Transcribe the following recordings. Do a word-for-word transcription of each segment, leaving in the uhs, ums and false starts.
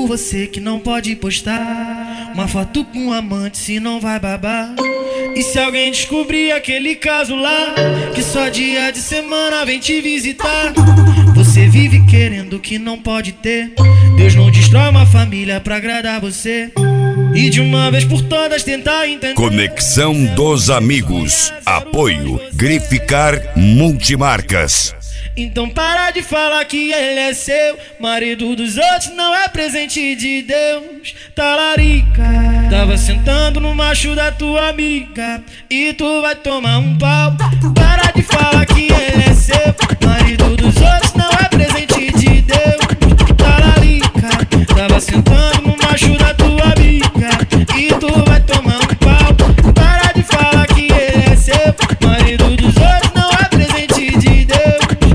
por você que não pode postar uma foto com um amante, se não vai babar. E se alguém descobrir aquele caso lá, que só dia de semana vem te visitar, você vive querendo que não pode ter. Deus não destrói uma família pra agradar você. E de uma vez por todas tentar entender. Conexão dos Amigos. Apoio Grificar Multimarcas. Então para de falar que ele é seu, marido dos outros não é presente de Deus. Talarica, tava sentando no macho da tua amiga e tu vai tomar um pau. Para de falar que ele é seu, marido dos outros não é presente de Deus. Talarica, tava sentando no macho da tua amiga e tu vai tomar um pau. Para de falar que ele é seu, marido dos outros não é presente de Deus.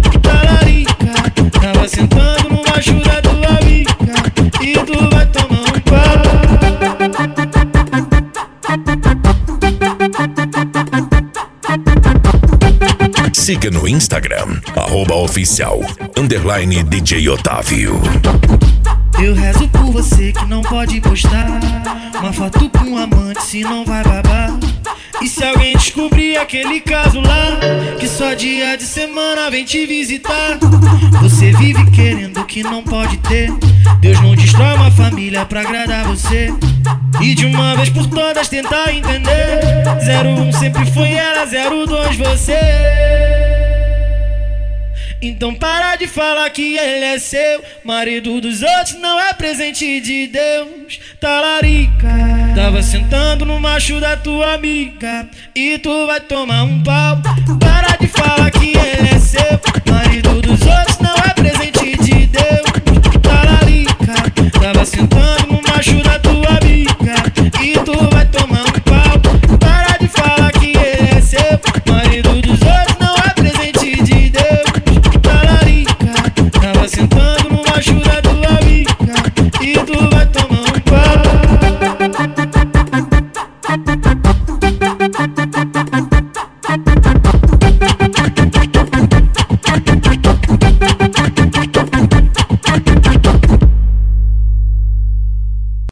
Tava sentando no macho da tua amiga e tu vai tomar um pau. Siga no Instagram, arroba oficial, underline D J Otávio. Eu rezo por você que não pode postar uma foto com um amante, se não vai babar. E se alguém descobrir aquele caso lá, que só dia de semana vem te visitar, você vive querendo que não pode ter. Deus não destrói uma família pra agradar você. E de uma vez por todas tentar entender. Zero um sempre foi ela, zero dois você. Então para de falar que ele é seu, marido dos outros não é presente de Deus. Talarica, tava sentando no macho da tua amiga e tu vai tomar um pau. Para de falar que ele é seu, marido dos